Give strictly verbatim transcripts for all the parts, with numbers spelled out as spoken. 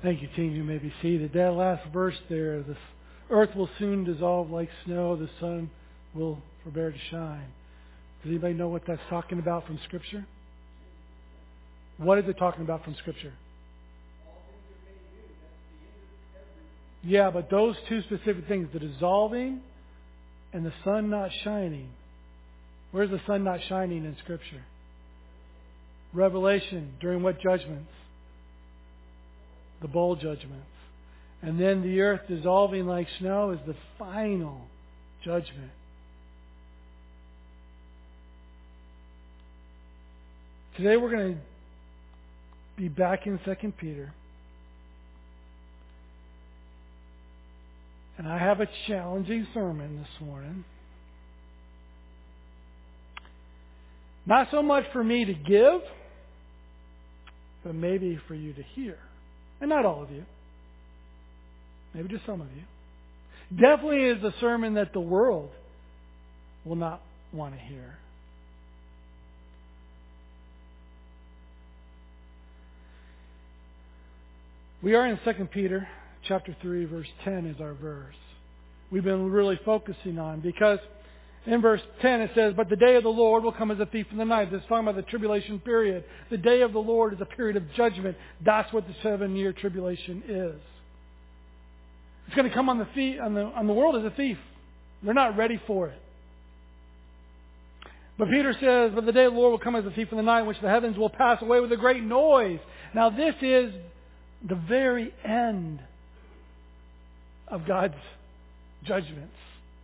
Thank you, team. You may be seated. That last verse there, the earth will soon dissolve like snow, the sun will forbear to shine. Does anybody know what that's talking about from Scripture? What is it talking about from Scripture? Yeah, but those two specific things, the dissolving and the sun not shining. Where's the sun not shining in Scripture? Revelation. During what judgments? The bowl judgments. And then the earth dissolving like snow is the final judgment. Today we're going to be back in Second Peter. And I have a challenging sermon this morning. Not so much for me to give, but maybe for you to hear. And not all of you. Maybe just some of you. Definitely is a sermon that the world will not want to hear. We are in Second Peter chapter three, verse ten is our verse. We've been really focusing on because in verse ten it says, "But the day of the Lord will come as a thief in the night." This is talking about the tribulation period. The day of the Lord is a period of judgment. That's what the seven-year tribulation is. It's going to come on the, thief, on, the, on the world as a thief. They're not ready for it. But Peter says, "But the day of the Lord will come as a thief in the night, in which the heavens will pass away with a great noise." Now this is the very end of God's judgments.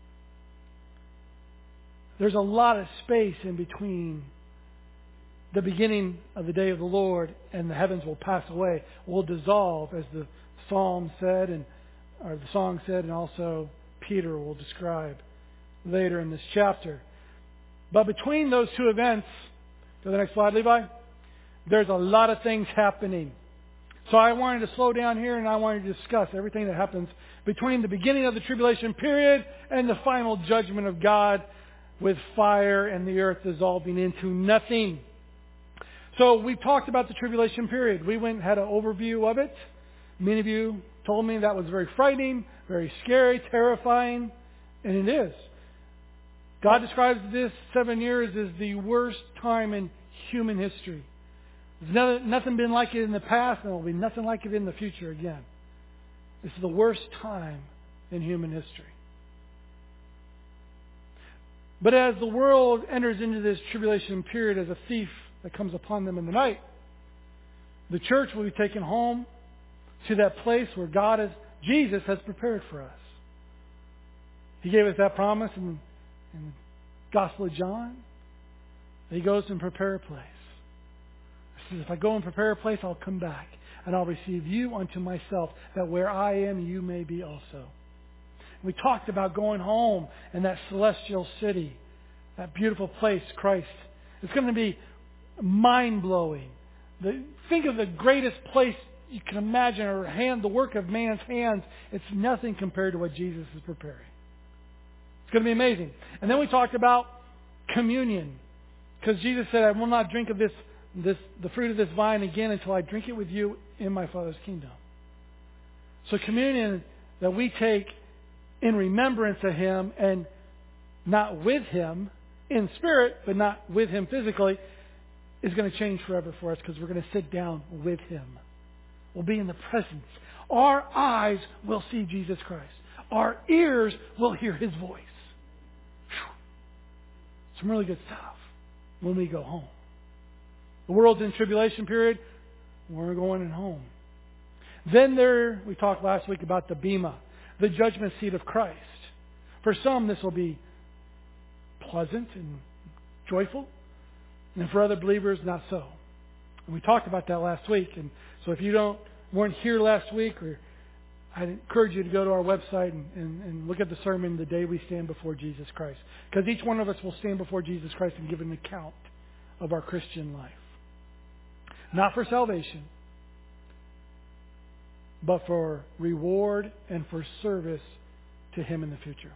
There's a lot of space in between the beginning of the day of the Lord and the heavens will pass away, will dissolve, as the psalm said, and or the song said, and also Peter will describe later in this chapter. But between those two events, go to the next slide, Levi, there's a lot of things happening. So I wanted to slow down here and I wanted to discuss everything that happens between the beginning of the tribulation period and the final judgment of God with fire and the earth dissolving into nothing. So we talked about the tribulation period. We went and had an overview of it. Many of you told me that was very frightening, very scary, terrifying, and it is. God describes this seven years as the worst time in human history. There's nothing been like it in the past, and there will be nothing like it in the future again. This is the worst time in human history. But as the world enters into this tribulation period as a thief that comes upon them in the night, the church will be taken home to that place where God has, Jesus has prepared for us. He gave us that promise in, in the Gospel of John. He goes and prepare a place. He says, "If I go and prepare a place, I'll come back, and I'll receive you unto myself, that where I am, you may be also." We talked about going home and that celestial city, that beautiful place, Christ. It's going to be mind-blowing. The, think of the greatest place you can imagine, or hand, the work of man's hands. It's nothing compared to what Jesus is preparing. It's going to be amazing. And then we talked about communion, because Jesus said, "I will not drink of this, this, the fruit of this vine again until I drink it with you in my Father's kingdom." So communion that we take in remembrance of Him and not with Him in spirit, but not with Him physically, is going to change forever for us, because we're going to sit down with Him. We'll be in the presence. Our eyes will see Jesus Christ. Our ears will hear His voice. Whew. Some really good stuff when we go home. The world's in tribulation period. We're going in home. Then there, we talked last week about the Bema, the judgment seat of Christ. For some, this will be pleasant and joyful. And for other believers, not so. And we talked about that last week. And so if you don't weren't here last week, or I'd encourage you to go to our website and, and, and look at the sermon, "The Day We Stand Before Jesus Christ." Because each one of us will stand before Jesus Christ and give an account of our Christian life. Not for salvation, but for reward and for service to Him in the future.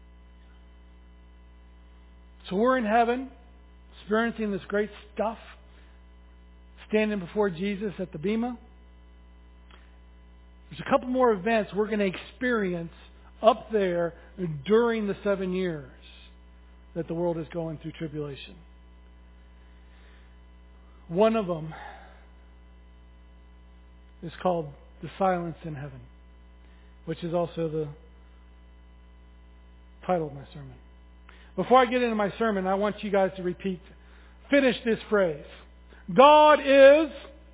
So we're in heaven, experiencing this great stuff, standing before Jesus at the Bema. There's a couple more events we're going to experience up there during the seven years that the world is going through tribulation. One of them is called the silence in heaven, which is also the title of my sermon. Before I get into my sermon, I want you guys to repeat, finish this phrase. God is,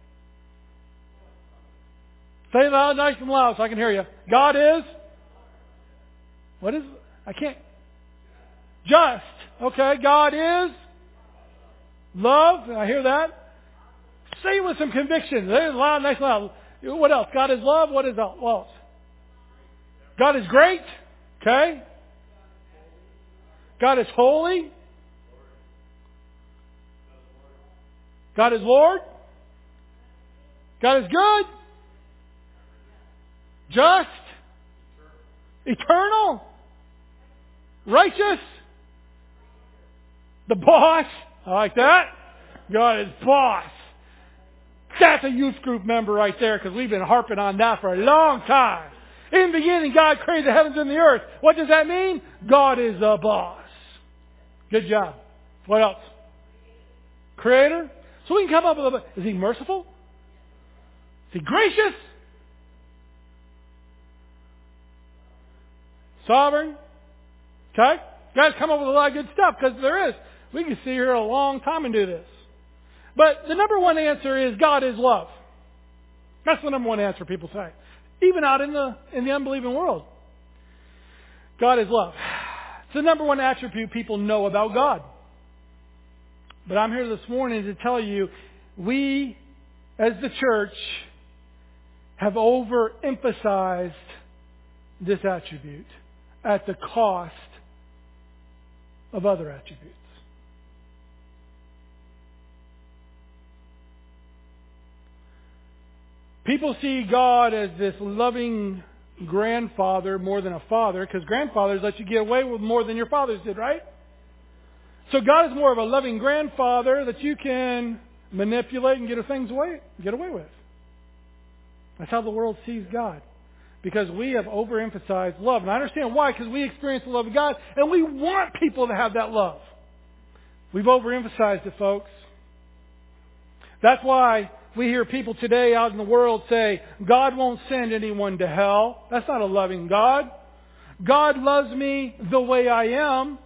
say it loud, nice and loud so I can hear you. God is, what is, I can't, just. Okay, God is love. I hear that. Say it with some conviction. Say it loud, nice and loud. What else? God is love. What is else? What else? God is great. Okay. God is holy. God is Lord. God is good. Just. Eternal. Righteous. The boss. I like that. God is boss. That's a youth group member right there because we've been harping on that for a long time. In the beginning, God created the heavens and the earth. What does that mean? God is the boss. Good job. What else? Creator. So we can come up with a... Is He merciful? Is He gracious? Sovereign? Okay? Guys, come up with a lot of good stuff because there is. We can sit here a long time and do this. But the number one answer is God is love. That's the number one answer people say. Even out in the in the unbelieving world. God is love. It's the number one attribute people know about God. But I'm here this morning to tell you, we as the church have overemphasized this attribute at the cost of other attributes. People see God as this loving grandfather more than a father, because grandfathers let you get away with more than your fathers did, right? So God is more of a loving grandfather that you can manipulate and get things away, get away with. That's how the world sees God. Because we have overemphasized love. And I understand why, because we experience the love of God, and we want people to have that love. We've overemphasized it, folks. That's why we hear people today out in the world say, God won't send anyone to hell. That's not a loving God. God loves me the way I am.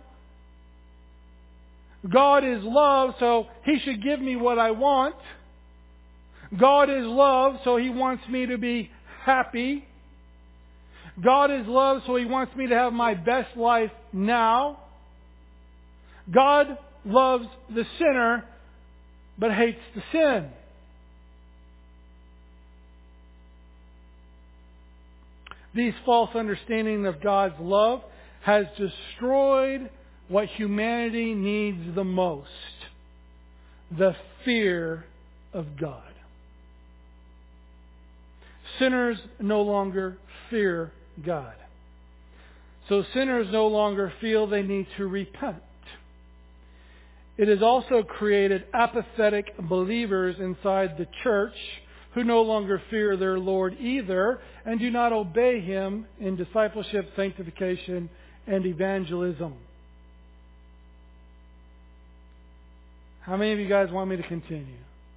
God is love, so He should give me what I want. God is love, so He wants me to be happy. God is love, so He wants me to have my best life now. God loves the sinner, but hates the sin. These false understanding of God's love has destroyed what humanity needs the most. The fear of God. Sinners no longer fear God. So sinners no longer feel they need to repent. It has also created apathetic believers inside the church who no longer fear their Lord either and do not obey Him in discipleship, sanctification, and evangelism. How many of you guys want me to continue?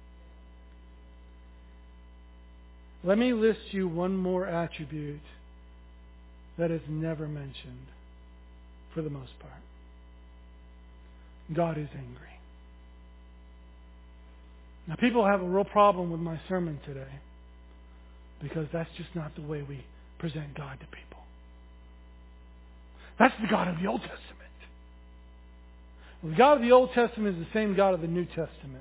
Let me list you one more attribute that is never mentioned for the most part. God is angry. Now, people have a real problem with my sermon today because that's just not the way we present God to people. That's the God of the Old Testament. Well, the God of the Old Testament is the same God of the New Testament.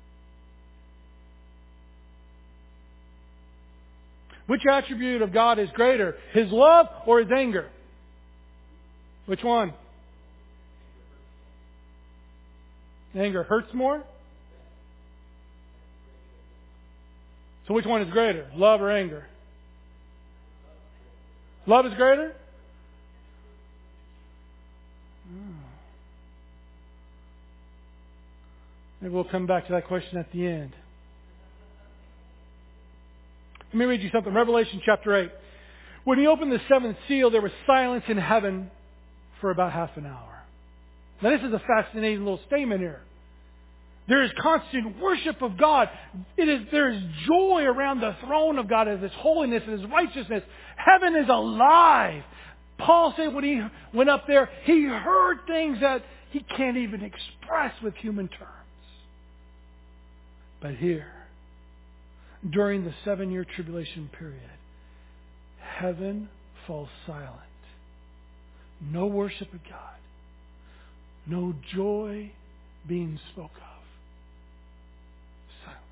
Which attribute of God is greater? His love or His anger? Which one? Anger hurts more? So which one is greater? Love or anger? Love is greater? Oh. Maybe we'll come back to that question at the end. Let me read you something. Revelation chapter eight. When he opened the seventh seal, there was silence in heaven for about half an hour. Now this is a fascinating little statement here. There is constant worship of God. It is, there is joy around the throne of God as His holiness and His righteousness. Heaven is alive. Paul said when he went up there, he heard things that he can't even express with human terms. But here, during the seven-year tribulation period, heaven falls silent. No worship of God. No joy being spoke of. Silence.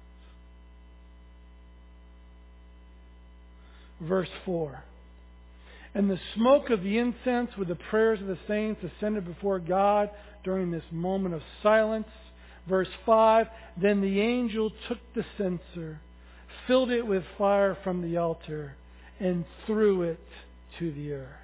Verse four. And the smoke of the incense with the prayers of the saints ascended before God during this moment of silence. Verse five. Then the angel took the censer, filled it with fire from the altar, and threw it to the earth.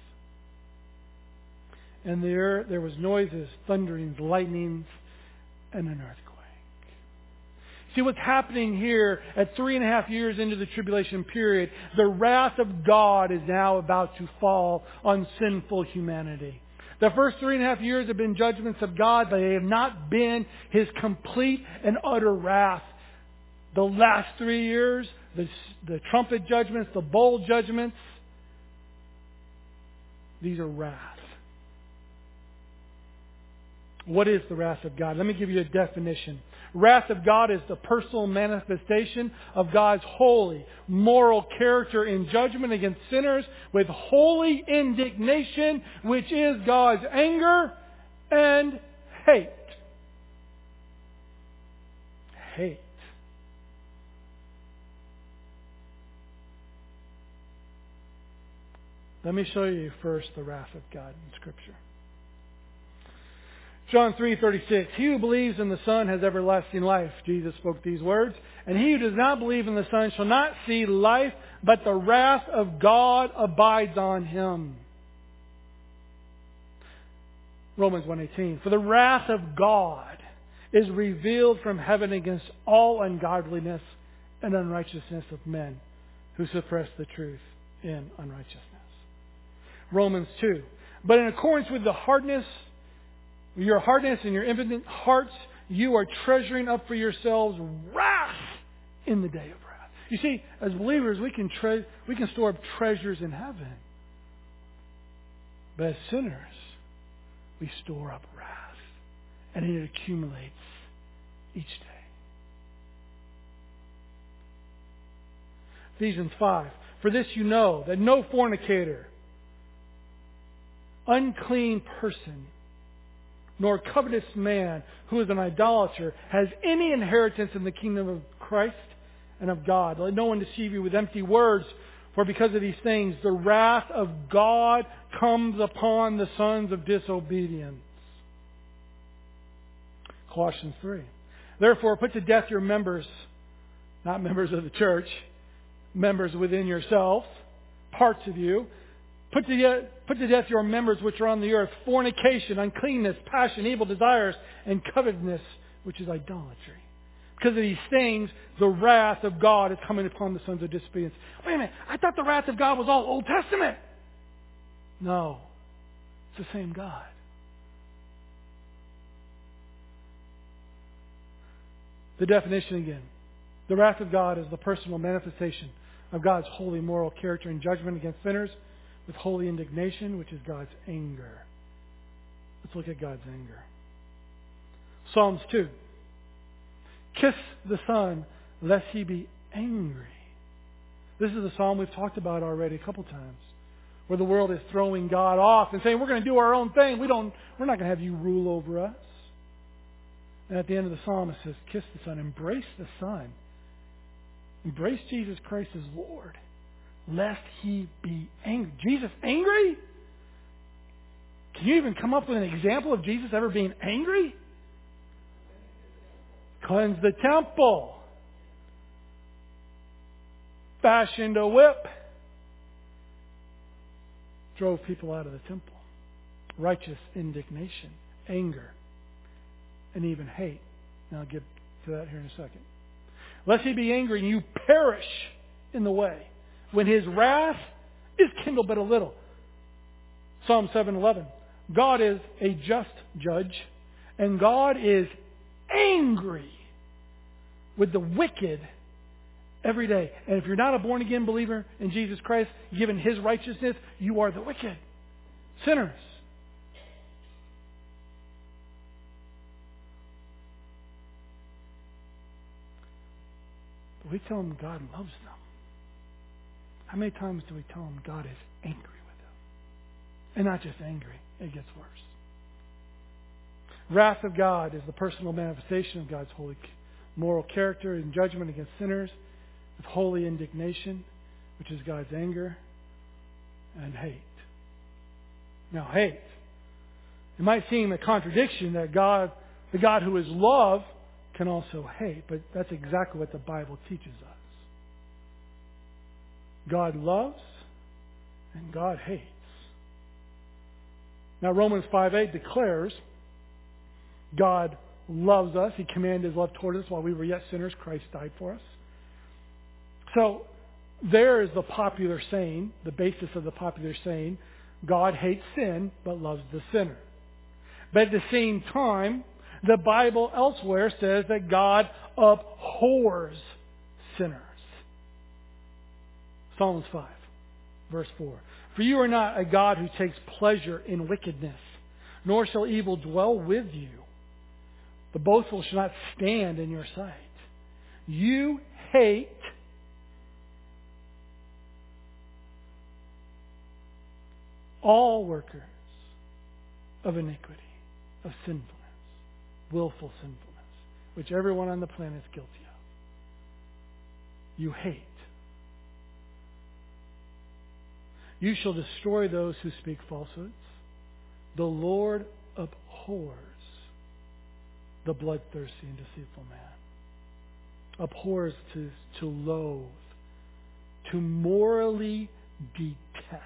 And there, there was noises, thunderings, lightnings, and an earthquake. See what's happening here at three and a half years into the tribulation period. The wrath of God is now about to fall on sinful humanity. The first three and a half years have been judgments of God, but they have not been His complete and utter wrath. The last three years, the, the trumpet judgments, the bowl judgments, these are wrath. What is the wrath of God? Let me give you a definition. Wrath of God is the personal manifestation of God's holy, moral character in judgment against sinners with holy indignation, which is God's anger and hate. Hate. Let me show you first the wrath of God in Scripture. John three thirty-six. He who believes in the Son has everlasting life. Jesus spoke these words. And he who does not believe in the Son shall not see life, but the wrath of God abides on him. Romans one eighteen. For the wrath of God is revealed from heaven against all ungodliness and unrighteousness of men who suppress the truth in unrighteousness. Romans two. But in accordance with the hardness Your hardness and your impotent hearts, you are treasuring up for yourselves wrath in the day of wrath. You see, as believers, we can tre- we can store up treasures in heaven. But as sinners, we store up wrath. And it accumulates each day. Ephesians five. For this you know, that no fornicator, unclean person, nor covetous man who is an idolater has any inheritance in the kingdom of Christ and of God. Let no one deceive you with empty words, for because of these things the wrath of God comes upon the sons of disobedience. Colossians three. Therefore put to death your members, not members of the church, members within yourselves, parts of you. Put to, death, put to death your members which are on the earth, fornication, uncleanness, passion, evil desires, and covetousness, which is idolatry. Because of these things, the wrath of God is coming upon the sons of disobedience. Wait a minute, I thought the wrath of God was all Old Testament. No, it's the same God. The definition again. The wrath of God is the personal manifestation of God's holy moral character and judgment against sinners, with holy indignation, which is God's anger. Let's look at God's anger. Psalms two. Kiss the Son, lest he be angry. This is a psalm we've talked about already a couple times, where the world is throwing God off and saying, we're going to do our own thing. We don't, we're not going to have you rule over us. And at the end of the psalm it says, kiss the Son, embrace the Son. Embrace Jesus Christ as Lord, lest he be angry. Jesus angry? Can you even come up with an example of Jesus ever being angry? Cleansed the temple. Fashioned a whip. Drove people out of the temple. Righteous indignation, anger, and even hate. And I'll get to that here in a second. Lest he be angry and you perish in the way, when His wrath is kindled but a little. Psalm seven eleven. God is a just judge, and God is angry with the wicked every day. And if you're not a born-again believer in Jesus Christ, given His righteousness, you are the wicked. Sinners. But we tell them God loves them. How many times do we tell them God is angry with them? And not just angry, it gets worse. Wrath of God is the personal manifestation of God's holy moral character and judgment against sinners, with holy indignation, which is God's anger, and hate. Now, hate. It might seem a contradiction that God, the God who is love, can also hate, but that's exactly what the Bible teaches us. God loves and God hates. Now, Romans five eight declares God loves us. He commanded His love toward us while we were yet sinners. Christ died for us. So, there is the popular saying, the basis of the popular saying, God hates sin but loves the sinner. But at the same time, the Bible elsewhere says that God abhors sinners. Psalms five, verse four. For you are not a God who takes pleasure in wickedness, nor shall evil dwell with you. The boastful shall not stand in your sight. You hate all workers of iniquity, of sinfulness, willful sinfulness, which everyone on the planet is guilty of. You hate. You shall destroy those who speak falsehoods. The Lord abhors the bloodthirsty and deceitful man. Abhors to, to loathe, to morally detest.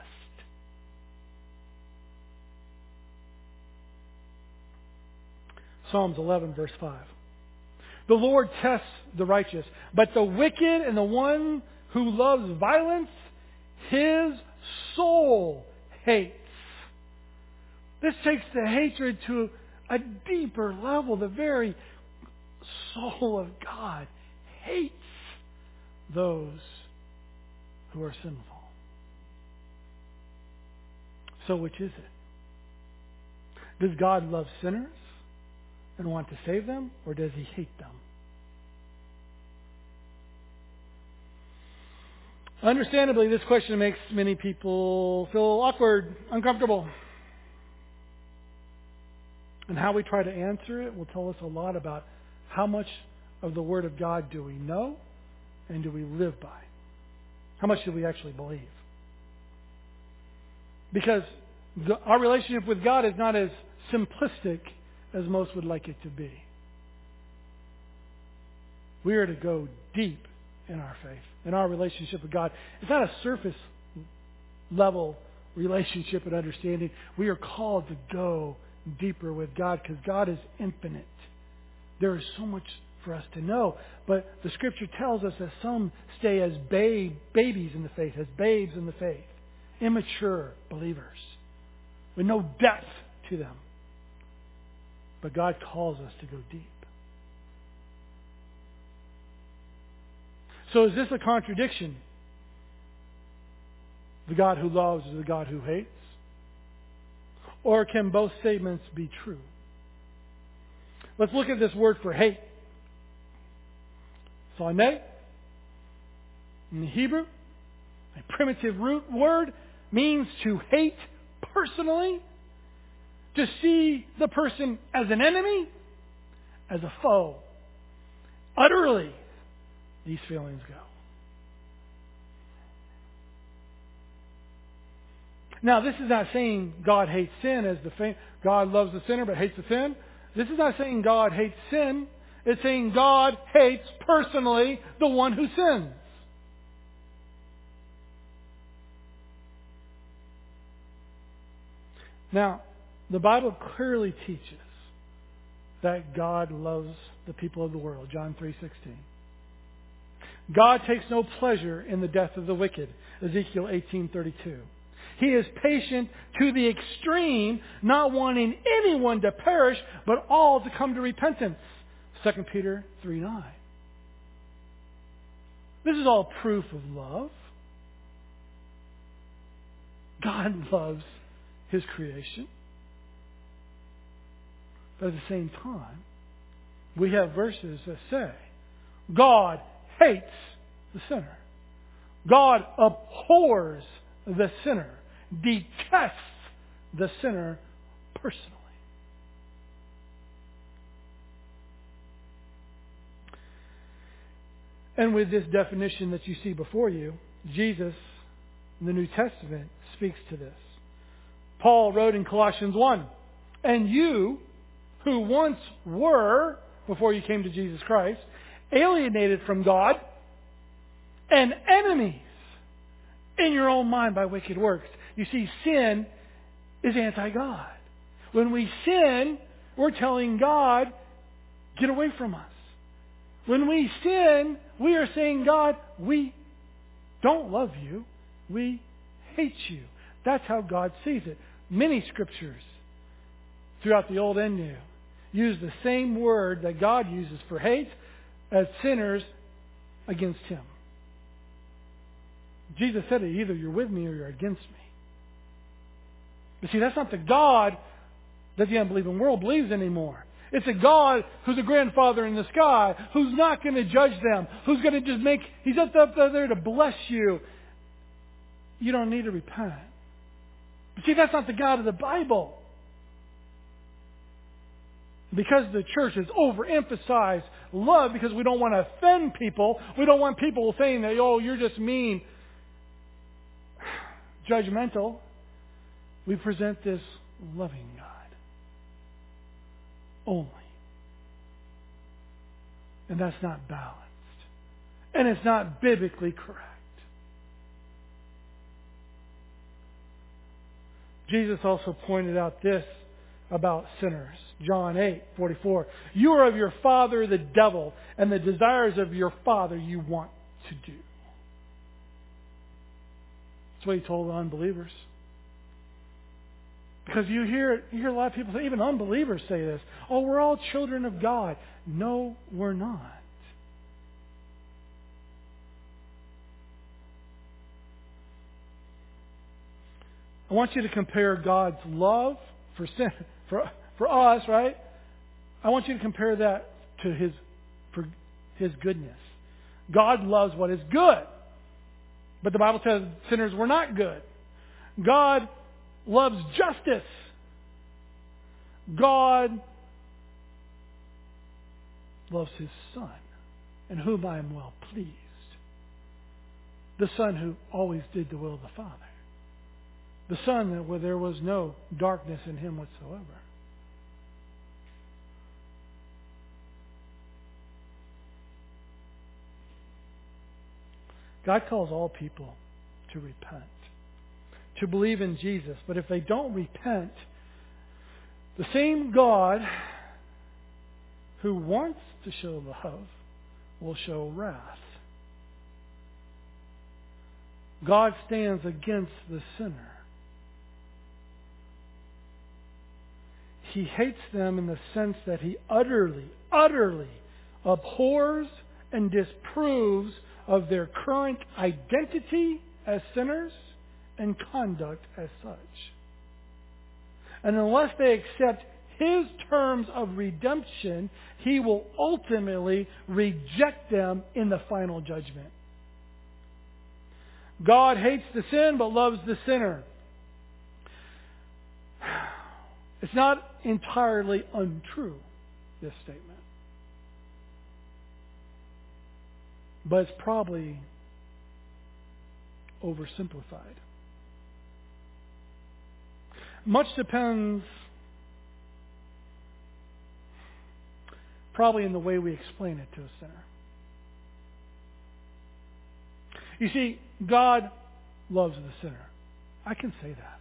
Psalms eleven, verse five. The Lord tests the righteous, but the wicked and the one who loves violence, His soul hates. This takes the hatred to a deeper level. The very soul of God hates those who are sinful. So which is it? Does God love sinners and want to save them, or does He hate them? Understandably, this question makes many people feel awkward, uncomfortable. And how we try to answer it will tell us a lot about how much of the Word of God do we know and do we live by. How much do we actually believe? Because the, our relationship with God is not as simplistic as most would like it to be. We are to go deep in our faith, in our relationship with God. It's not a surface level relationship and understanding. We are called to go deeper with God because God is infinite. There is so much for us to know. But the Scripture tells us that some stay as babe, babies in the faith, as babes in the faith, immature believers with no depth to them. But God calls us to go deep. So is this a contradiction? The God who loves is the God who hates? Or can both statements be true? Let's look at this word for hate. Sonē, in the Hebrew, a primitive root word, means to hate personally, to see the person as an enemy, as a foe. Utterly, these feelings go. Now, this is not saying God hates sin as the fam- God loves the sinner but hates the sin. This is not saying God hates sin. It's saying God hates personally the one who sins. Now, the Bible clearly teaches that God loves the people of the world. John three sixteen. God takes no pleasure in the death of the wicked. Ezekiel eighteen thirty-two. He is patient to the extreme, not wanting anyone to perish, but all to come to repentance. Second Peter three nine. This is all proof of love. God loves His creation. But at the same time, we have verses that say, God hates the sinner. God abhors the sinner, detests the sinner personally. And with this definition that you see before you, Jesus in the New Testament speaks to this. Paul wrote in Colossians one, and you who once were, before you came to Jesus Christ, alienated from God and enemies in your own mind by wicked works. You see, sin is anti-God. When we sin, we're telling God, get away from us. When we sin, we are saying, God, we don't love you. We hate you. That's how God sees it. Many scriptures throughout the Old and New use the same word that God uses for hate as sinners against Him. Jesus said it, either you're with me or you're against me. But see, that's not the God that the unbelieving world believes anymore. It's a God who's a grandfather in the sky, who's not going to judge them, who's going to just make, He's up there to bless you. You don't need to repent. But see, that's not the God of the Bible. Because the church has overemphasized love, because we don't want to offend people, we don't want people saying that, oh, you're just mean, judgmental. We present this loving God only. And that's not balanced. And it's not biblically correct. Jesus also pointed out this about sinners. John eight forty-four. You are of your father the devil, and the desires of your father you want to do. That's what He told the unbelievers. Because you hear, you hear a lot of people say, even unbelievers say this, oh, we're all children of God. No, we're not. I want you to compare God's love for sin, for, for us, right? I want you to compare that to His, for His goodness. God loves what is good. But the Bible says sinners were not good. God loves justice. God loves His Son, in whom I am well pleased. The Son who always did the will of the Father. The Son that where there was no darkness in Him whatsoever. God calls all people to repent, to believe in Jesus. But if they don't repent, the same God who wants to show love will show wrath. God stands against the sinner. He hates them in the sense that He utterly, utterly abhors and disapproves of their current identity as sinners and conduct as such. And unless they accept His terms of redemption, He will ultimately reject them in the final judgment. God hates the sin but loves the sinner. It's not entirely untrue, this statement. But it's probably oversimplified. Much depends probably in the way we explain it to a sinner. You see, God loves the sinner. I can say that.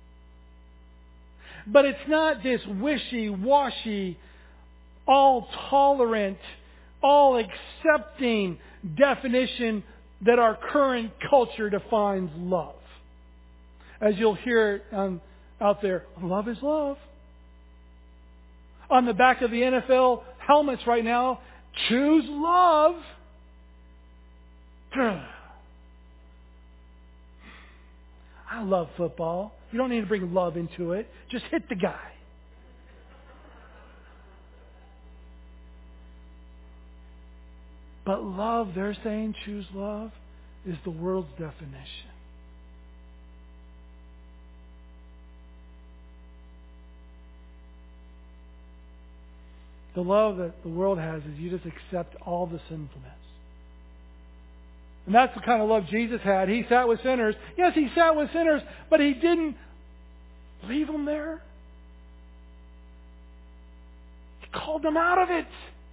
But it's not this wishy-washy, all-tolerant, all-accepting definition that our current culture defines love. As you'll hear it um, out there, love is love. On the back of the N F L helmets right now, choose love. I love football. You don't need to bring love into it. Just hit the guy. But love, they're saying choose love, is the world's definition. The love that the world has is you just accept all the sinfulness. And that's the kind of love Jesus had. He sat with sinners. Yes, He sat with sinners, but He didn't leave them there. He called them out of it.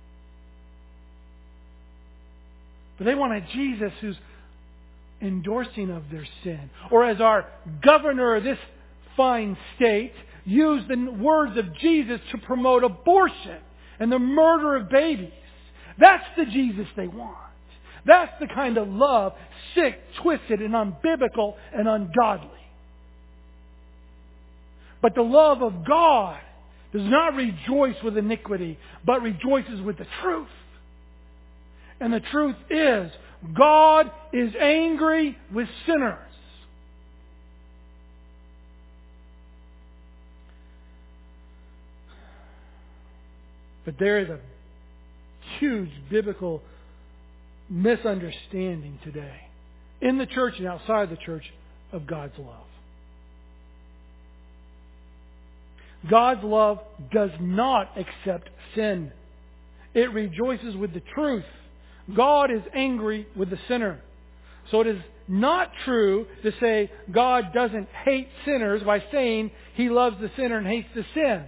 But they wanted Jesus who's endorsing of their sin. Or as our governor of this fine state used the words of Jesus to promote abortion and the murder of babies. That's the Jesus they want. That's the kind of love, sick, twisted, and unbiblical and ungodly. But the love of God does not rejoice with iniquity, but rejoices with the truth. And the truth is, God is angry with sinners. But there is a huge biblical misunderstanding today in the church and outside the church of God's love. God's love does not accept sin. It rejoices with the truth. God is angry with the sinner. So it is not true to say God doesn't hate sinners by saying He loves the sinner and hates the sin.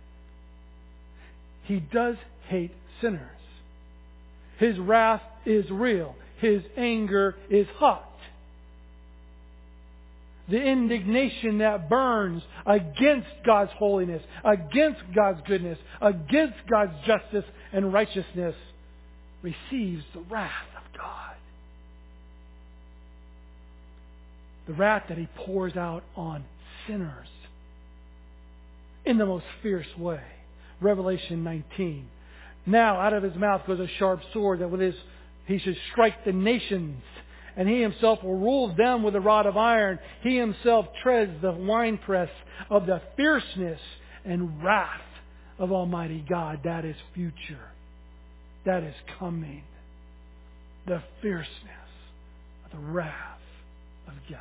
He does hate sinners. His wrath is real. His anger is hot. The indignation that burns against God's holiness, against God's goodness, against God's justice and righteousness receives the wrath of God. The wrath that He pours out on sinners in the most fierce way. Revelation nineteen. Now out of His mouth goes a sharp sword that with His He should strike the nations, and He Himself will rule them with a rod of iron. He Himself treads the winepress of the fierceness and wrath of Almighty God. That is future. That is coming. The fierceness of the wrath of God.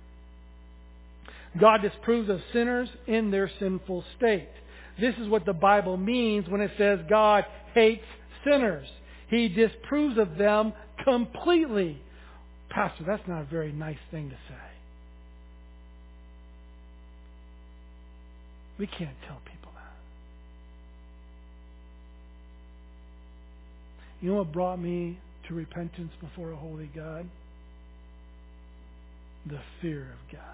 God disapproves of sinners in their sinful state. This is what the Bible means when it says God hates sinners. He disapproves of them completely. Pastor, that's not a very nice thing to say. We can't tell people that. You know what brought me to repentance before a holy God? The fear of God.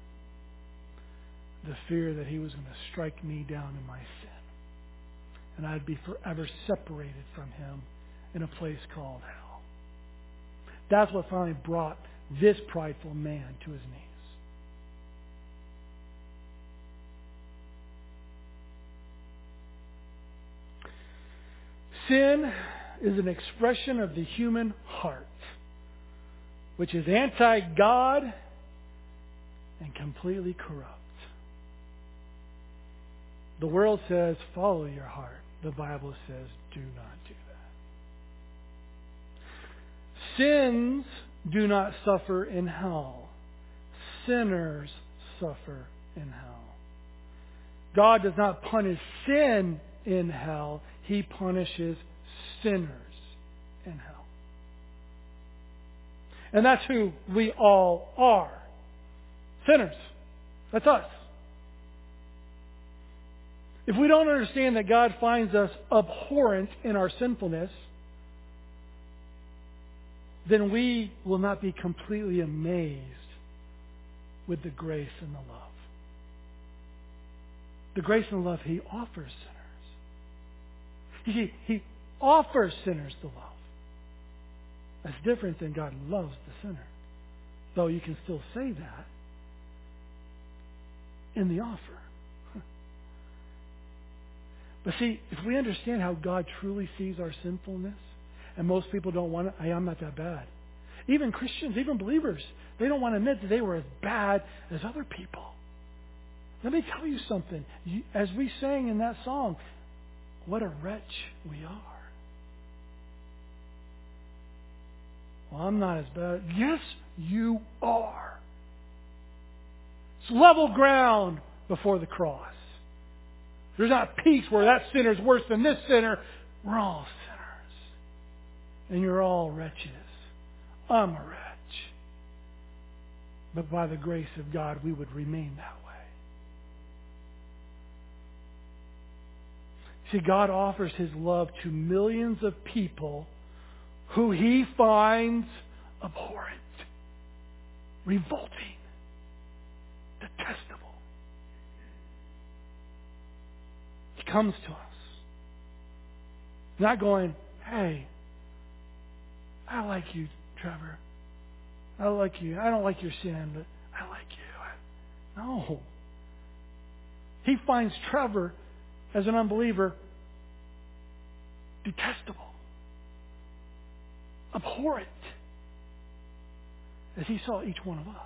The fear that He was going to strike me down in my sin. And I'd be forever separated from Him in a place called hell. That's what finally brought this prideful man to his knees. Sin is an expression of the human heart, which is anti-God and completely corrupt. The world says, follow your heart. The Bible says, do not do that. Sins do not suffer in hell. Sinners suffer in hell. God does not punish sin in hell. He punishes sinners in hell. And that's who we all are. Sinners. That's us. If we don't understand that God finds us abhorrent in our sinfulness, then we will not be completely amazed with the grace and the love. The grace and the love He offers sinners. You see, He offers sinners the love. That's different than God loves the sinner. Though you can still say that in the offer. But see, if we understand how God truly sees our sinfulness, and most people don't want to, hey, I'm not that bad. Even Christians, even believers, they don't want to admit that they were as bad as other people. Let me tell you something. You, as we sang in that song, what a wretch we are. Well, I'm not as bad. Yes, you are. It's level ground before the cross. There's not peace where that sinner's worse than this sinner. We're all sinners. And you're all wretches. I'm a wretch. But by the grace of God, we would remain that way. See, God offers His love to millions of people who He finds abhorrent, revolting, detestable. He comes to us. Not going, hey, I like you, Trevor. I like you. I don't like your sin, but I like you. No. He finds Trevor as an unbeliever detestable, abhorrent, as He saw each one of us.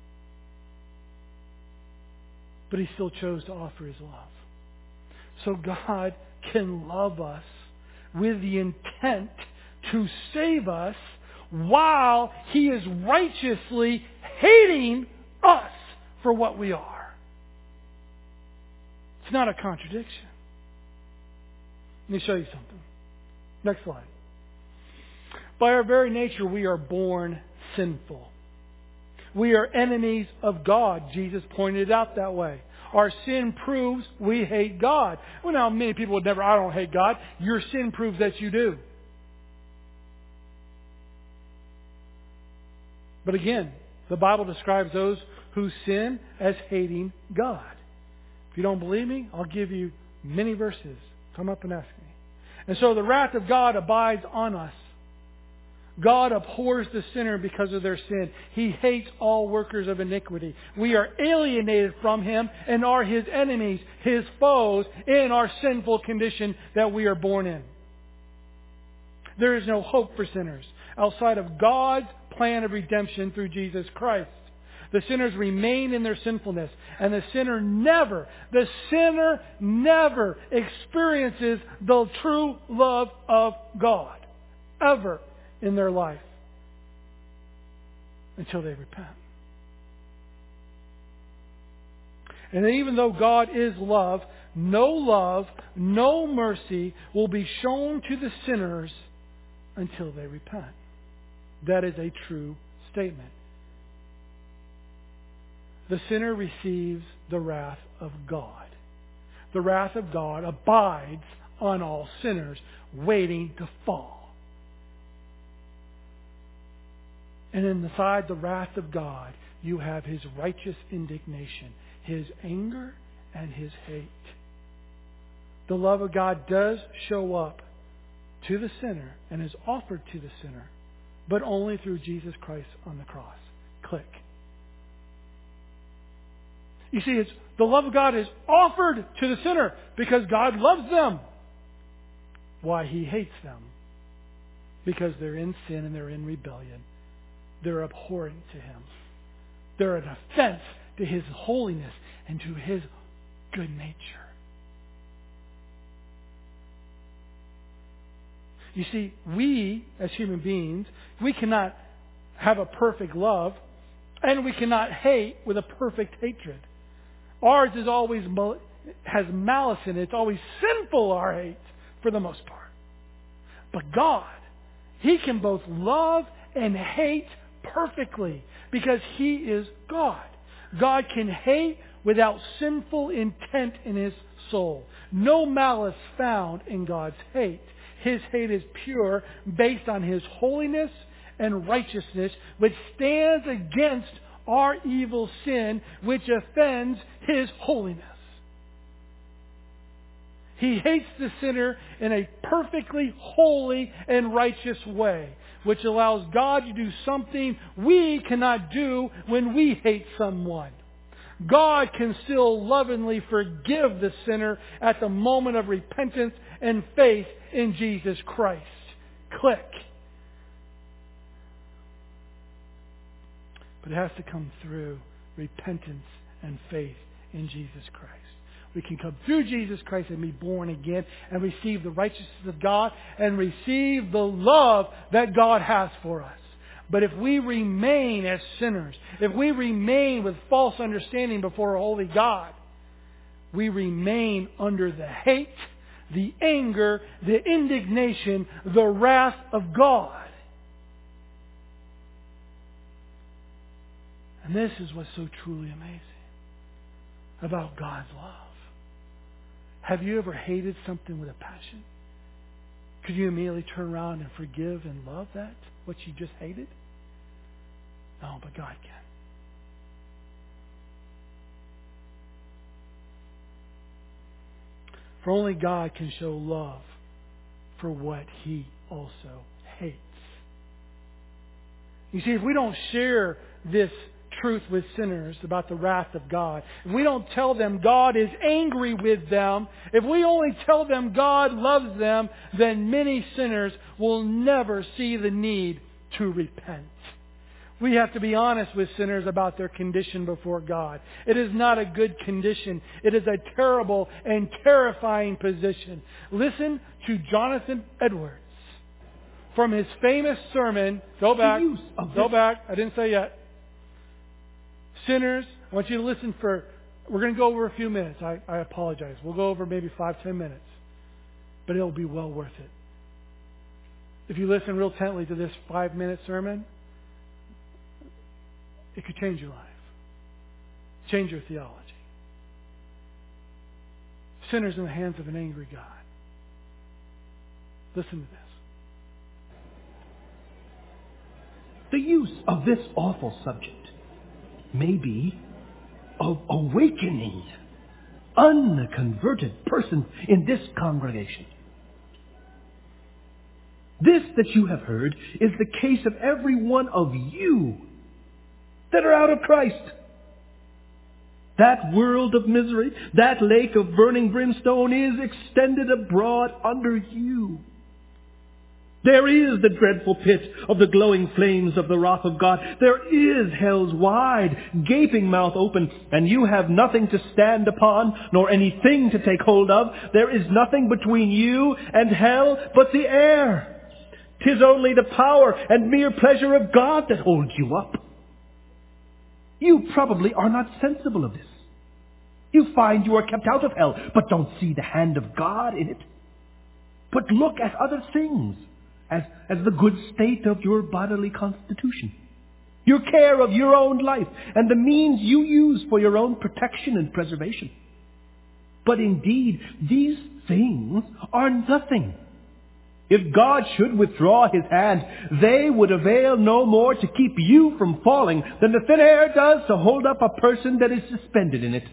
But He still chose to offer His love. So God can love us with the intent to save us while He is righteously hating us for what we are. It's not a contradiction. Let me show you something. Next slide. By our very nature, we are born sinful. We are enemies of God. Jesus pointed it out that way. Our sin proves we hate God. Well, now, many people would never, I don't hate God. Your sin proves that you do. But again, the Bible describes those who sin as hating God. If you don't believe me, I'll give you many verses. Come up and ask me. And so the wrath of God abides on us. God abhors the sinner because of their sin. He hates all workers of iniquity. We are alienated from Him and are His enemies, His foes, in our sinful condition that we are born in. There is no hope for sinners outside of God's plan of redemption through Jesus Christ. The sinners remain in their sinfulness, and the sinner never, the sinner never experiences the true love of God, ever in their life, until they repent. And even though God is love, no love, no mercy will be shown to the sinners until they repent. That is a true statement. The sinner receives the wrath of God. The wrath of God abides on all sinners, waiting to fall. And inside the wrath of God, you have His righteous indignation, His anger, and His hate. The love of God does show up to the sinner and is offered to the sinner, but only through Jesus Christ on the cross. Click. You see, it's, the love of God is offered to the sinner because God loves them. Why? He hates them. Because they're in sin and they're in rebellion. They're abhorrent to Him. They're an offense to His holiness and to His good nature. You see, we, as human beings, we cannot have a perfect love, and we cannot hate with a perfect hatred. Ours is always has malice in it. It's always sinful, our hate, for the most part. But God, He can both love and hate perfectly because He is God. God can hate without sinful intent in His soul. No malice found in God's hate. His hate is pure, based on His holiness and righteousness, which stands against our evil sin, which offends His holiness. He hates the sinner in a perfectly holy and righteous way, which allows God to do something we cannot do when we hate someone. God can still lovingly forgive the sinner at the moment of repentance and faith in Jesus Christ. Click. But it has to come through repentance and faith in Jesus Christ. We can come through Jesus Christ and be born again and receive the righteousness of God and receive the love that God has for us. But if we remain as sinners, if we remain with false understanding before a holy God, we remain under the hate, the anger, the indignation, the wrath of God. And this is what's so truly amazing about God's love. Have you ever hated something with a passion? Could you immediately turn around and forgive and love that, what you just hated? No, but God can. For only God can show love for what He also hates. You see, if we don't share this truth with sinners about the wrath of God, if we don't tell them God is angry with them, if we only tell them God loves them, then many sinners will never see the need to repent. We have to be honest with sinners about their condition before God. It is not a good condition. It is a terrible and terrifying position. Listen to Jonathan Edwards from his famous sermon. Go back. Go back. I didn't say yet. Sinners, I want you to listen for, we're going to go over a few minutes. I, I apologize. We'll go over maybe five, ten minutes. But it'll be well worth it. If you listen real intently to this five-minute sermon, it could change your life. Change your theology. Sinners in the hands of an angry God. Listen to this. The use of this awful subject may be of awakening unconverted persons in this congregation. This that you have heard is the case of every one of you that are out of Christ. That world of misery, that lake of burning brimstone is extended abroad under you. There is the dreadful pit of the glowing flames of the wrath of God. There is hell's wide, gaping mouth open, and you have nothing to stand upon, nor anything to take hold of. There is nothing between you and hell but the air. 'Tis only the power and mere pleasure of God that holds you up. You probably are not sensible of this. You find you are kept out of hell, but don't see the hand of God in it. But look at other things. As, as the good state of your bodily constitution, your care of your own life, and the means you use for your own protection and preservation. But indeed, these things are nothing. If God should withdraw His hand, they would avail no more to keep you from falling than the thin air does to hold up a person that is suspended in it.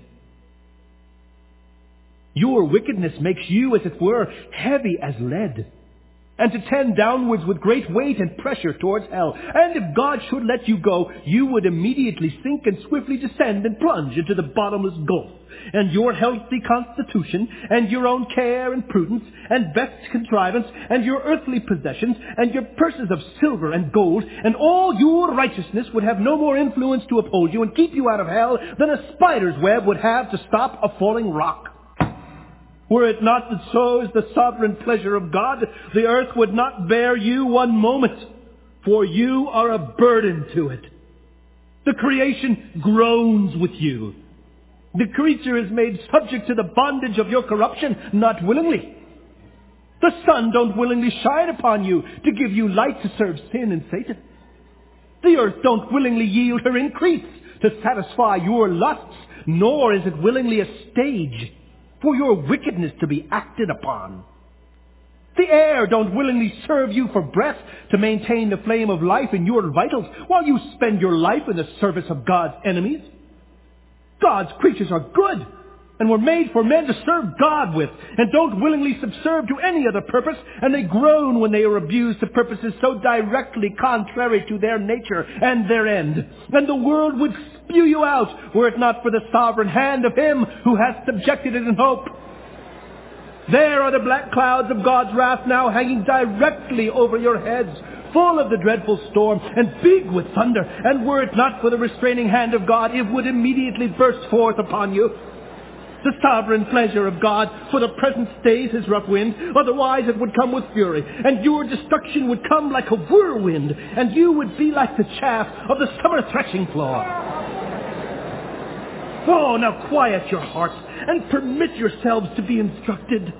Your wickedness makes you, as it were, heavy as lead, and to tend downwards with great weight and pressure towards hell. And if God should let you go, you would immediately sink and swiftly descend and plunge into the bottomless gulf. And your healthy constitution, and your own care and prudence, and best contrivance, and your earthly possessions, and your purses of silver and gold, and all your righteousness would have no more influence to uphold you and keep you out of hell than a spider's web would have to stop a falling rock. Were it not that so is the sovereign pleasure of God, the earth would not bear you one moment, for you are a burden to it. The creation groans with you. The creature is made subject to the bondage of your corruption, not willingly. The sun don't willingly shine upon you to give you light to serve sin and Satan. The earth don't willingly yield her increase to satisfy your lusts, nor is it willingly a stage for your wickedness to be acted upon. The air don't willingly serve you for breath to maintain the flame of life in your vitals while you spend your life in the service of God's enemies. God's creatures are good, and were made for men to serve God with, and don't willingly subserve to any other purpose, and they groan when they are abused to purposes so directly contrary to their nature and their end. And the world would spew you out, were it not for the sovereign hand of Him who hath subjected it in hope. There are the black clouds of God's wrath now hanging directly over your heads, full of the dreadful storm, and big with thunder, and were it not for the restraining hand of God, it would immediately burst forth upon you. The sovereign pleasure of God for the present stays His rough wind, otherwise it would come with fury, and your destruction would come like a whirlwind, and you would be like the chaff of the summer threshing floor. Oh, now quiet your hearts, and permit yourselves to be instructed.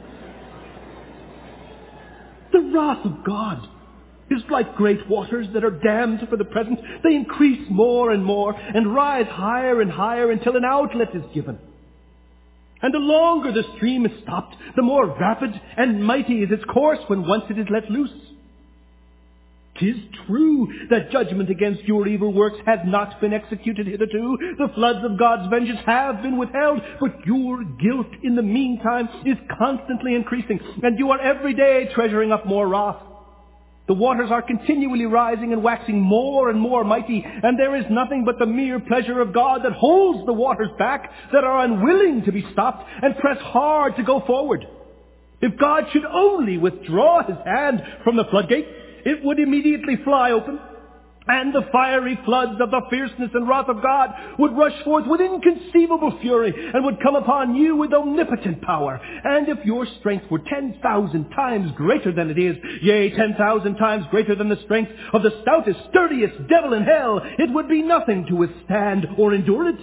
The wrath of God is like great waters that are dammed for the present. They increase more and more, and rise higher and higher until an outlet is given. And the longer the stream is stopped, the more rapid and mighty is its course when once it is let loose. 'Tis true that judgment against your evil works has not been executed hitherto. The floods of God's vengeance have been withheld, but your guilt in the meantime is constantly increasing, and you are every day treasuring up more wrath. The waters are continually rising and waxing more and more mighty, and there is nothing but the mere pleasure of God that holds the waters back, that are unwilling to be stopped and press hard to go forward. If God should only withdraw His hand from the floodgate, it would immediately fly open, and the fiery floods of the fierceness and wrath of God would rush forth with inconceivable fury, and would come upon you with omnipotent power. And if your strength were ten thousand times greater than it is, yea, ten thousand times greater than the strength of the stoutest, sturdiest devil in hell, it would be nothing to withstand or endure it.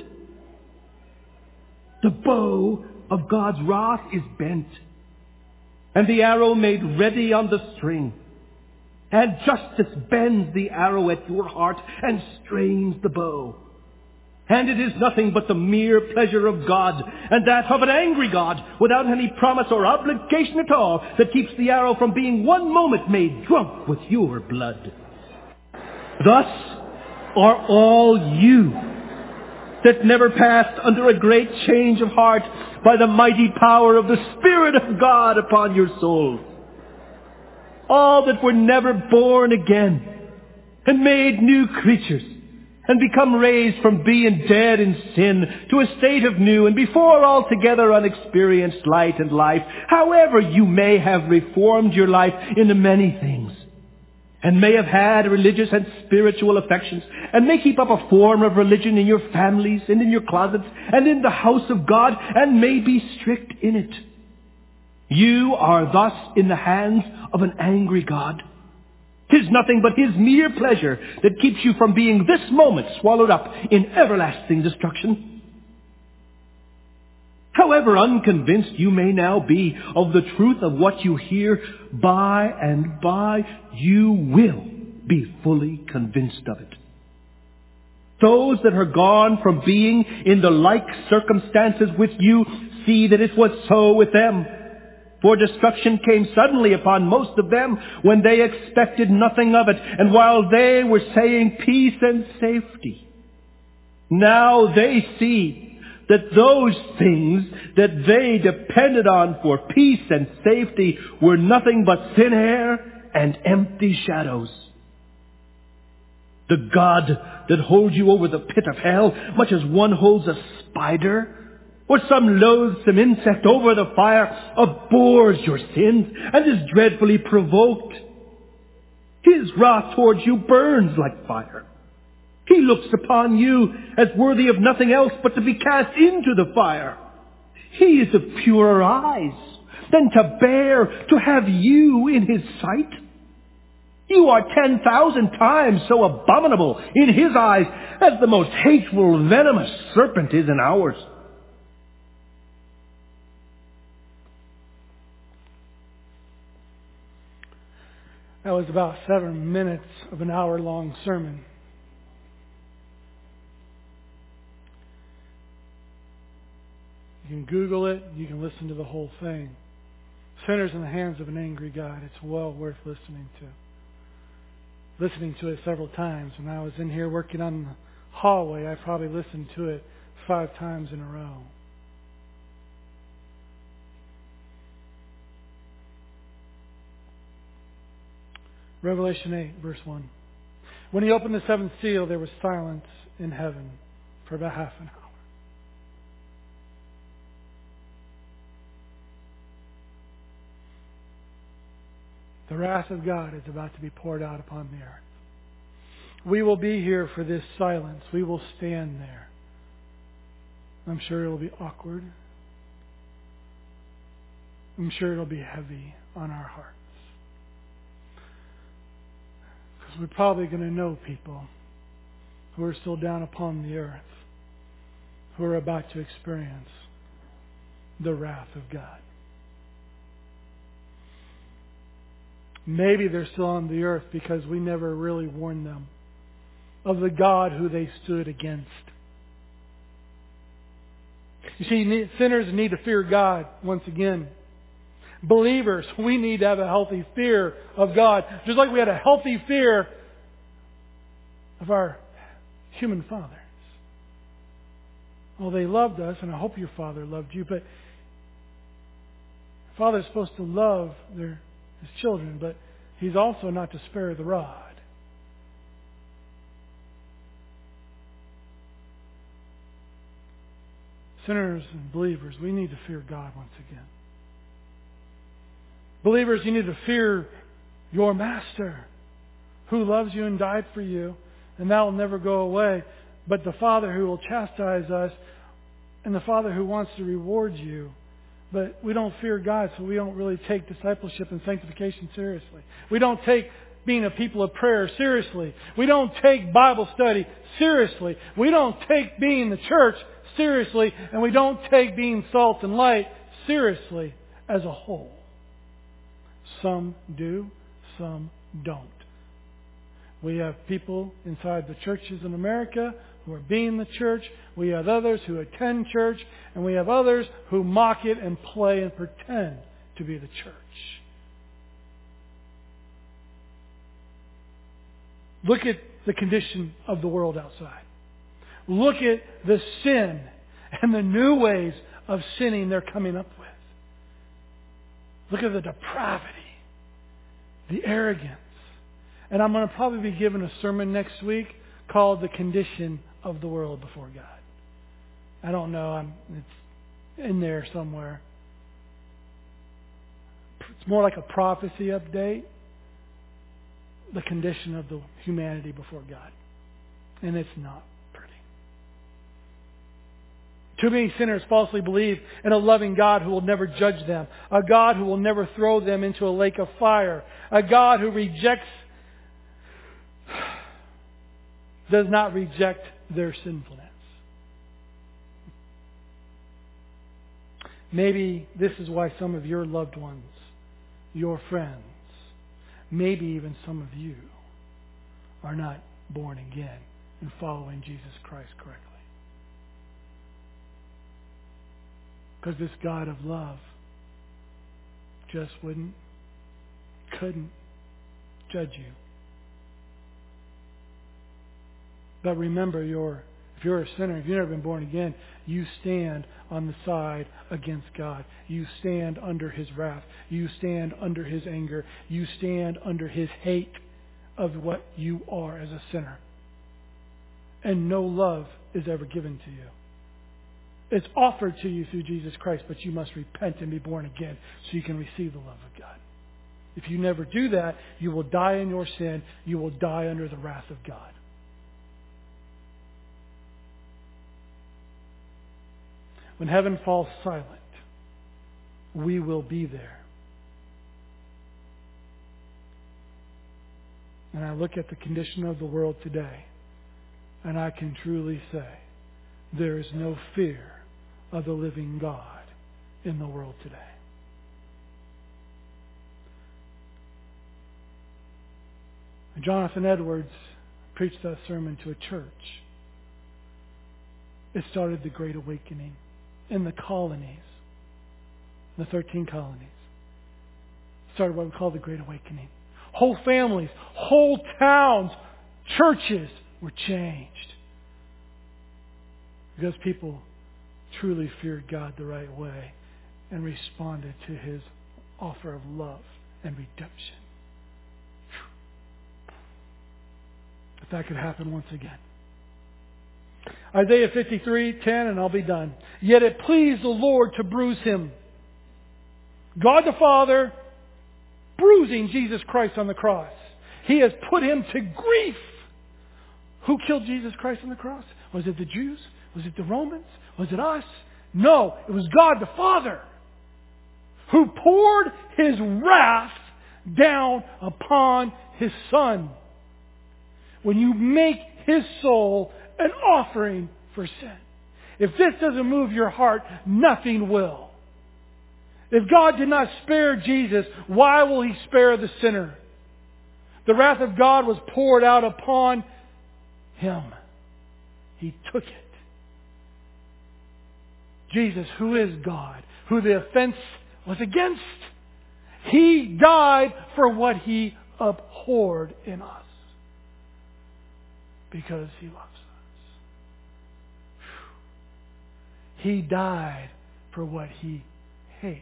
The bow of God's wrath is bent, and the arrow made ready on the string. And justice bends the arrow at your heart and strains the bow. And it is nothing but the mere pleasure of God, and that of an angry God, without any promise or obligation at all, that keeps the arrow from being one moment made drunk with your blood. Thus are all you that never passed under a great change of heart by the mighty power of the Spirit of God upon your souls. All that were never born again and made new creatures and become raised from being dead in sin to a state of new and before altogether unexperienced light and life, however you may have reformed your life into many things, and may have had religious and spiritual affections, and may keep up a form of religion in your families and in your closets and in the house of God, and may be strict in it. You are thus in the hands of an angry God. 'Tis nothing but His mere pleasure that keeps you from being this moment swallowed up in everlasting destruction. However unconvinced you may now be of the truth of what you hear, by and by you will be fully convinced of it. Those that are gone from being in the like circumstances with you see that it was so with them. For destruction came suddenly upon most of them when they expected nothing of it, and while they were saying peace and safety. Now they see that those things that they depended on for peace and safety were nothing but thin air and empty shadows. The God that holds you over the pit of hell, much as one holds a spider or some loathsome insect over the fire, abhors your sins and is dreadfully provoked. His wrath towards you burns like fire. He looks upon you as worthy of nothing else but to be cast into the fire. He is of purer eyes than to bear to have you in His sight. You are ten thousand times so abominable in His eyes as the most hateful, venomous serpent is in ours. That was about seven minutes of an hour-long sermon. You can Google it. You can listen to the whole thing. Sinners in the hands of an angry God. It's well worth listening to. Listening to it several times. When I was in here working on the hallway, I probably listened to it five times in a row. Revelation eight, verse one. When he opened the seventh seal, there was silence in heaven for about half an hour. The wrath of God is about to be poured out upon the earth. We will be here for this silence. We will stand there. I'm sure it will be awkward. I'm sure it will be heavy on our hearts. Because we're probably going to know people who are still down upon the earth, who are about to experience the wrath of God. Maybe they're still on the earth because we never really warned them of the God who they stood against. You see, sinners need to fear God once again. Believers, we need to have a healthy fear of God. Just like we had a healthy fear of our human fathers. Well, they loved us, and I hope your father loved you, but a father is supposed to love their his children, but he's also not to spare the rod. Sinners and believers, we need to fear God once again. Believers, you need to fear your Master who loves you and died for you, and that will never go away. But the Father who will chastise us, and the Father who wants to reward you. But we don't fear God, so we don't really take discipleship and sanctification seriously. We don't take being a people of prayer seriously. We don't take Bible study seriously. We don't take being the church seriously. And we don't take being salt and light seriously as a whole. Some do, some don't. We have people inside the churches in America who are being the church. We have others who attend church. And we have others who mock it and play and pretend to be the church. Look at the condition of the world outside. Look at the sin and the new ways of sinning they're coming up with. Look at the depravity, the arrogance. And I'm going to probably be giving a sermon next week called The Condition of the World Before God. I don't know. I'm, it's in there somewhere. It's more like a prophecy update. The condition of the humanity before God. And it's not pretty. Too many sinners falsely believe in a loving God who will never judge them. A God who will never throw them into a lake of fire. A God who rejects does not reject their sinfulness. Maybe this is why some of your loved ones, your friends, maybe even some of you are not born again and following Jesus Christ correctly. Because this God of love just wouldn't, couldn't judge you. But remember, you're, if you're a sinner, if you've never been born again, you stand on the side against God. You stand under His wrath. You stand under His anger. You stand under His hate of what you are as a sinner. And no love is ever given to you. It's offered to you through Jesus Christ, but you must repent and be born again so you can receive the love of God. If you never do that, you will die in your sin. You will die under the wrath of God. When heaven falls silent, we will be there. And I look at the condition of the world today, and I can truly say there is no fear of the living God in the world today. Jonathan Edwards preached that sermon to a church. It started the Great Awakening in the colonies, the thirteen colonies. Started what we call the Great Awakening. Whole families, whole towns, churches were changed. Because people truly feared God the right way and responded to His offer of love and redemption. if that could happen once again. Isaiah fifty-three ten, and I'll be done. Yet it pleased the Lord to bruise him. God the Father bruising Jesus Christ on the cross. He has put him to grief. Who killed Jesus Christ on the cross? Was it the Jews? Was it the Romans? Was it us? No, it was God the Father who poured His wrath down upon His Son. When you make His soul an offering for sin. If this doesn't move your heart, nothing will. If God did not spare Jesus, why will He spare the sinner? The wrath of God was poured out upon Him. He took it. Jesus, who is God, who the offense was against, He died for what He abhorred in us. Because He loves us. He died for what He hates.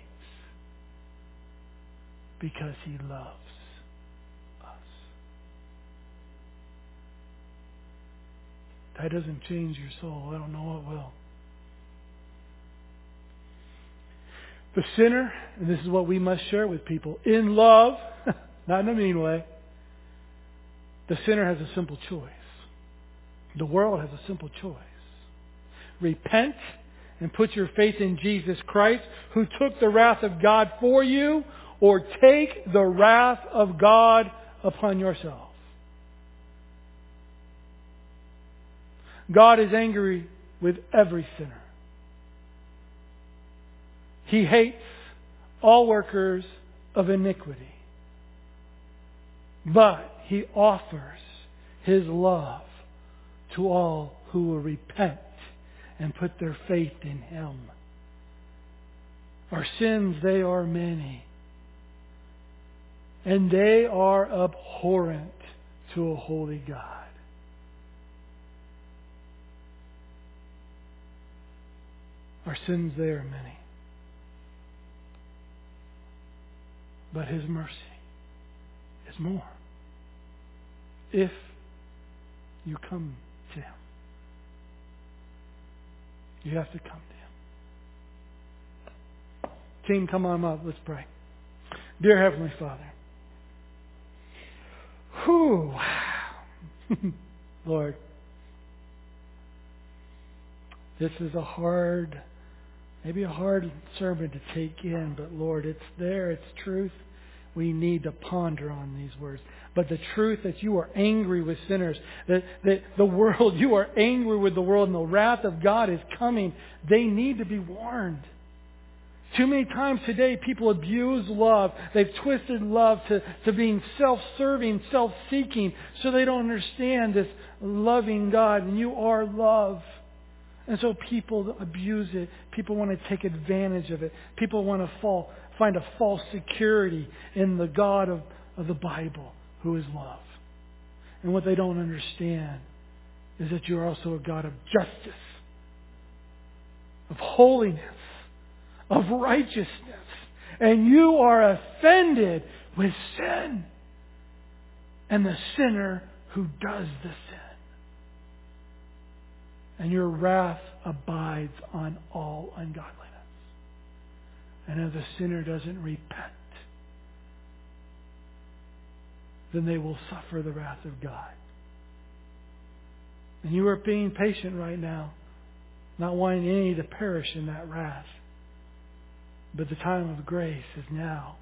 Because He loves us. That doesn't change your soul. I don't know what will. The sinner, and this is what we must share with people, in love, not in a mean way, the sinner has a simple choice. The world has a simple choice. Repent and put your faith in Jesus Christ, who took the wrath of God for you, or take the wrath of God upon yourself. God is angry with every sinner. He hates all workers of iniquity. But He offers His love to all who will repent and put their faith in Him. Our sins, they are many. And they are abhorrent to a holy God. Our sins, they are many. But His mercy is more. If you come to Him. You have to come to Him. Team, come on up. Let's pray. Dear Heavenly Father. Whew. Lord. This is a hard, maybe a hard sermon to take in, but Lord, it's there, it's truth. We need to ponder on these words. But the truth that you are angry with sinners, that, that the world, you are angry with the world, and the wrath of God is coming, they need to be warned. Too many times today people abuse love. They've twisted love to, to being self-serving, self-seeking, so they don't understand this loving God, and you are love. And so people abuse it. People want to take advantage of it. People want to fall, find a false security in the God of, of the Bible, who is love. And what they don't understand is that you're also a God of justice, of holiness, of righteousness. And you are offended with sin and the sinner who does the sin. And your wrath abides on all ungodliness. And if the sinner doesn't repent, then they will suffer the wrath of God. And you are being patient right now, not wanting any to perish in that wrath. But the time of grace is now.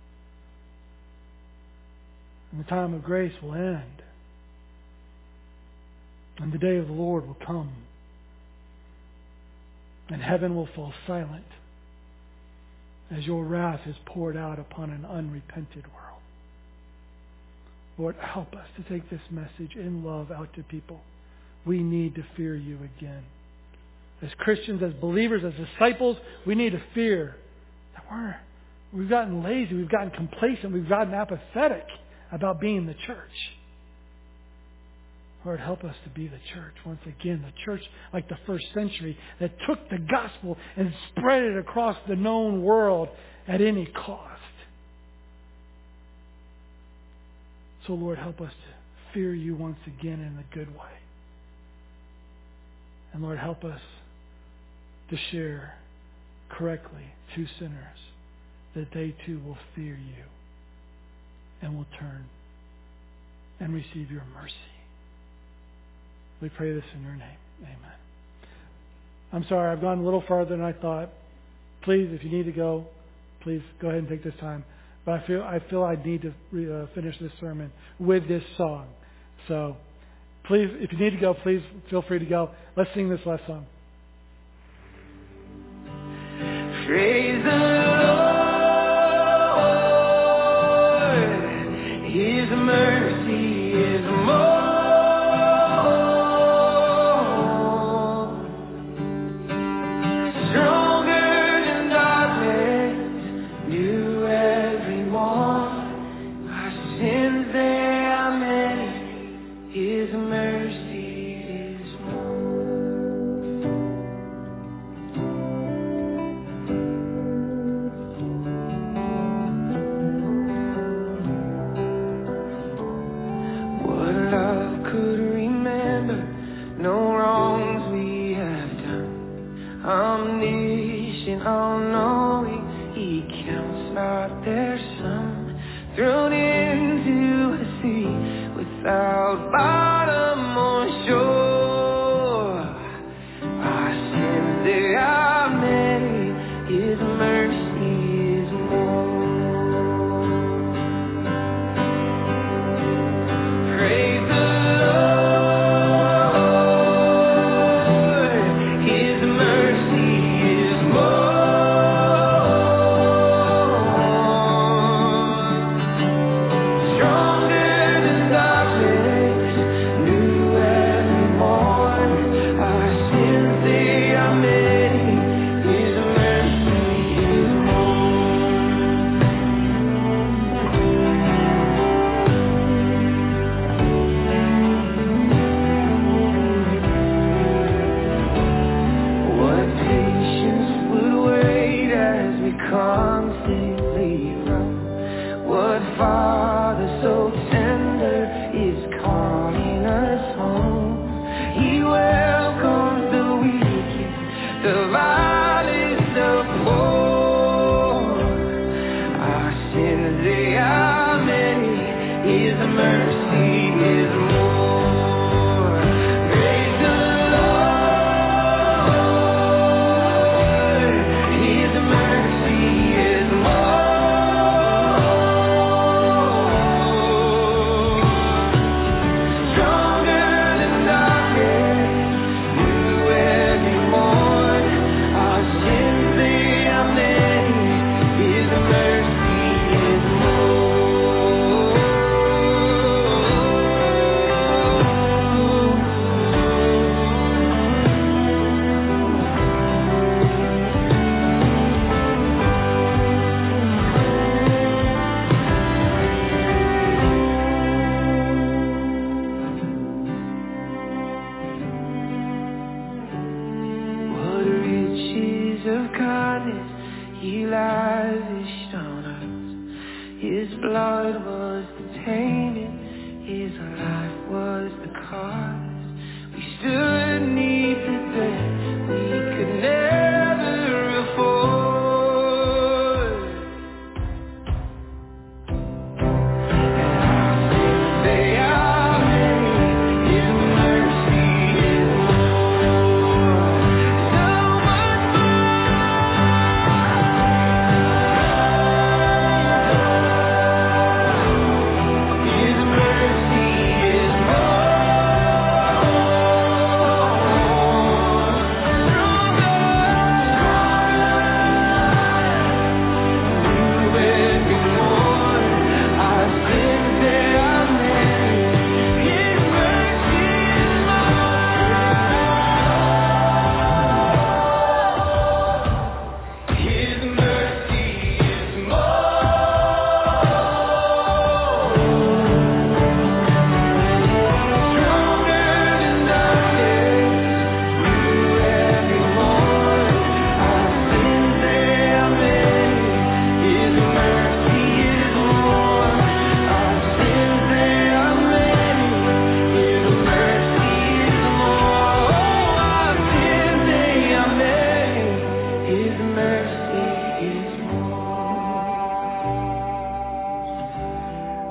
And the time of grace will end. And the day of the Lord will come. And heaven will fall silent as your wrath is poured out upon an unrepented world. Lord, help us to take this message in love out to people. We need to fear you again. As Christians, as believers, as disciples, we need to fear that we're, we've gotten lazy, we've gotten complacent, we've gotten apathetic about being the church. Lord, help us to be the church once again. The church like the first century that took the gospel and spread it across the known world at any cost. So Lord, help us to fear you once again in a good way. And Lord, help us to share correctly to sinners that they too will fear you and will turn and receive your mercy. We pray this in your name. Amen. I'm sorry, I've gone a little farther than I thought. Please, if you need to go, please go ahead and take this time. But I feel I feel I need to re, uh, finish this sermon with this song. So please, if you need to go, please feel free to go. Let's sing this last song. Praise the Lord. His mercy is more.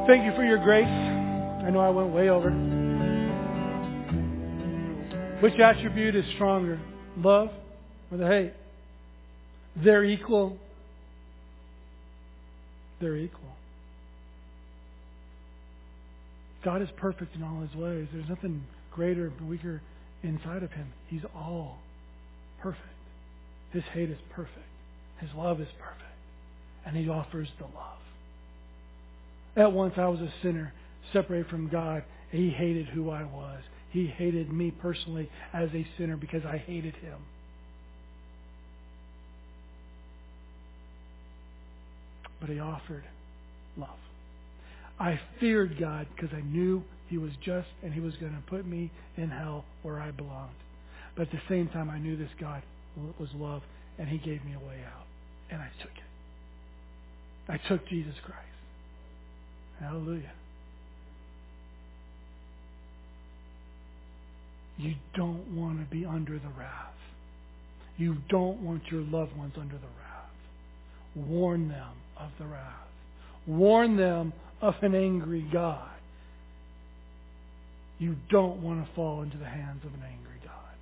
thank you for your grace. I know I went way over. Which attribute is stronger, love or the hate? They're equal. They're equal. God is perfect in all His ways. There's nothing greater or weaker inside of Him. He's all perfect. His hate is perfect. His love is perfect. And He offers the love. At once I was a sinner, separated from God. He hated who I was. He hated me personally as a sinner because I hated Him. But He offered love. I feared God because I knew He was just and He was going to put me in hell where I belonged. But at the same time, I knew this God was love and He gave me a way out. And I took it. I took Jesus Christ. Hallelujah. You don't want to be under the wrath. You don't want your loved ones under the wrath. Warn them of the wrath. Warn them of an angry God. You don't want to fall into the hands of an angry God.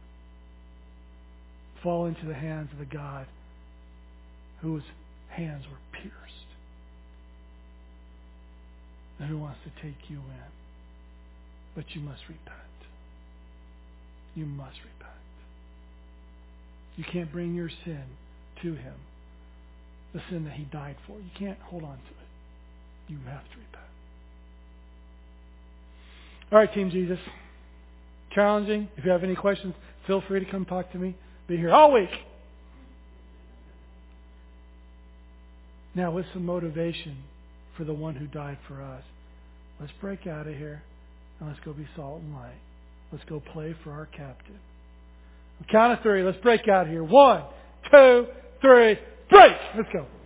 Fall into the hands of the God whose hands were pierced and who wants to take you in. But you must repent. You must repent. You can't bring your sin to Him. The sin that He died for. You can't hold on to it. You have to repent. All right, Team Jesus. Challenging. If you have any questions, feel free to come talk to me. Be here all week. Now, with some motivation for the one who died for us, let's break out of here and let's go be salt and light. Let's go play for our captain. On count of three, let's break out here. One, two, three, break! Let's go.